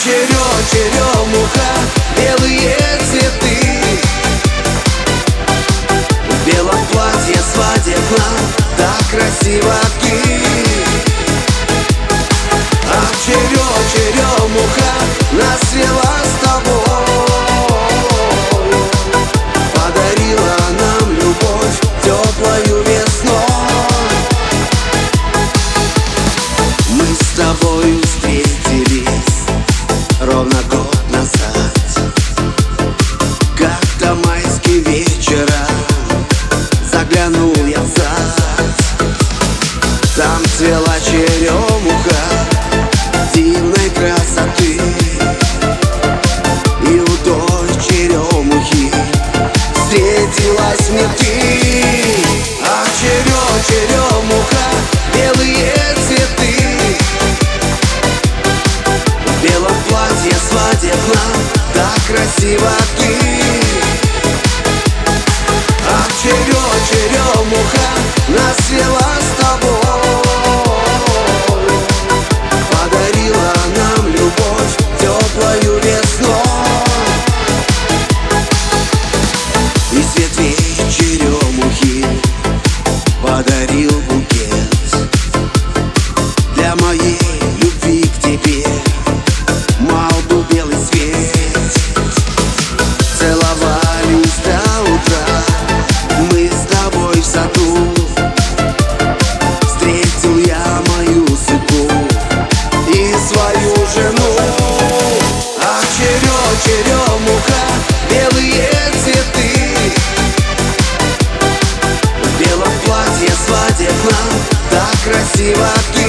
Черемуха, белые цветы, в белом платье свадебном, так красиво ты. А черемуха нас свела с тобой, подарила нам любовь теплою весной. Мы с тобою встретились ровно год назад. Как-то майский вечером заглянул я в сад. Там цвела черемуха дивной красоты, и у той черемухи встретилась мне ты. А черемуха, белые цветы, в белом платье свадебном, так красиво ты. А черемуха нас свела с тобой, подарила нам любовь теплою весной. Из ветвей черемухи подарил букет для моей любви к тебе. Мал был белый свет, целовались до утра мы с тобой в саду. Встретил я мою судьбу и свою жену. А черемуха, белые цветы, в белом платье свадебном, так красиво ты.